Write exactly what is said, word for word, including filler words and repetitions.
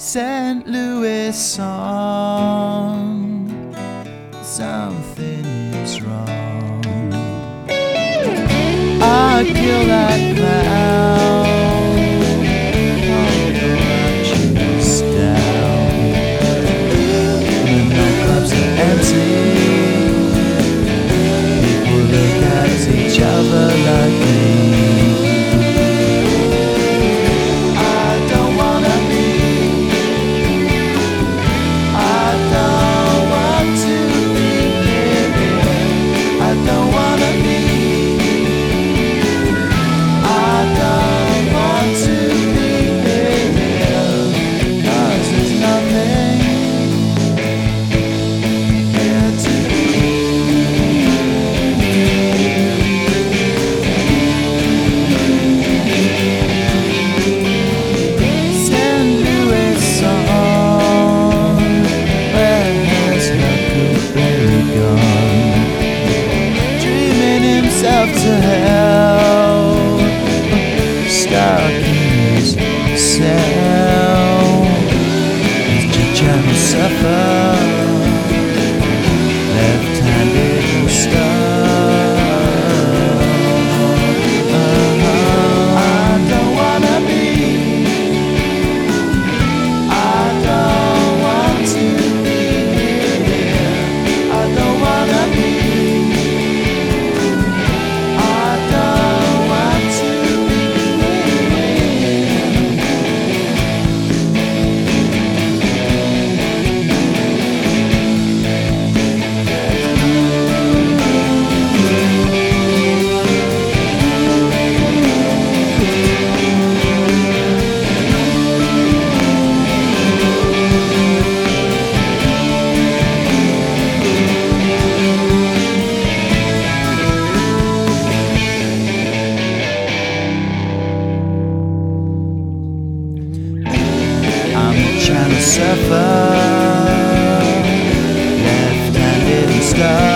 Saint Louis song. Something is wrong. I kill that clown. All the watches down. The nightclubs are empty. People look at each other like me. To hell, stuck in his cell. He's just trying to suffer, left-handed and stuck. I don't wanna be, I don't want to be here. I don't wanna be. Trying to suffer, left-handed and stuck.